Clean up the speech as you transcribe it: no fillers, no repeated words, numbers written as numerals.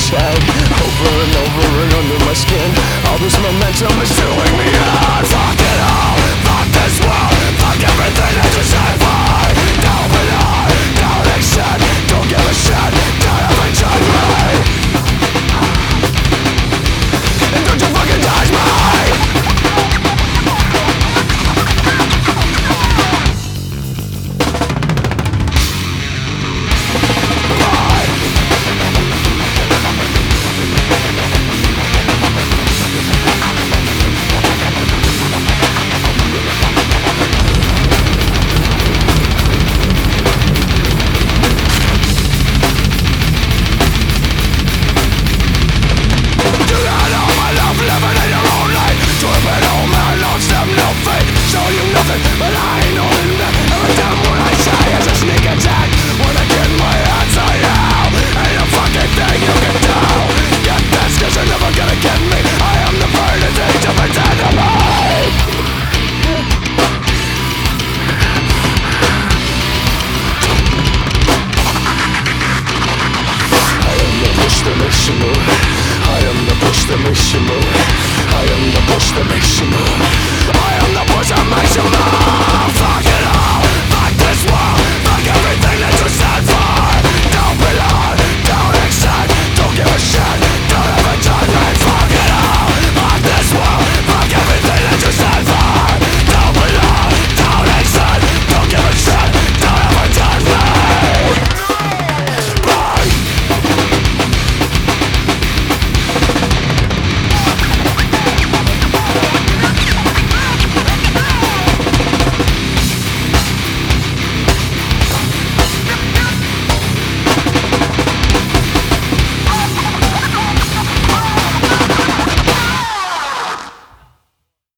shed over and over and under my skin. All this momentum is doing me out. Fuck it all, fuck this world, fuck everything that you stand for. Don't belong, don't accept, don't give a shit, don't ever judge me. And don't you fucking judge me. But I ain't holding back. Every time what I say is a sneak attack. When I get my hands on you, ain't a fucking thing you can do. Get this, cause you're never gonna get me. I am the furthest thing to pretend to be. I am the push that makes you move. I am the push that makes you move. I am the push that makes you move. I am the push that makes you move.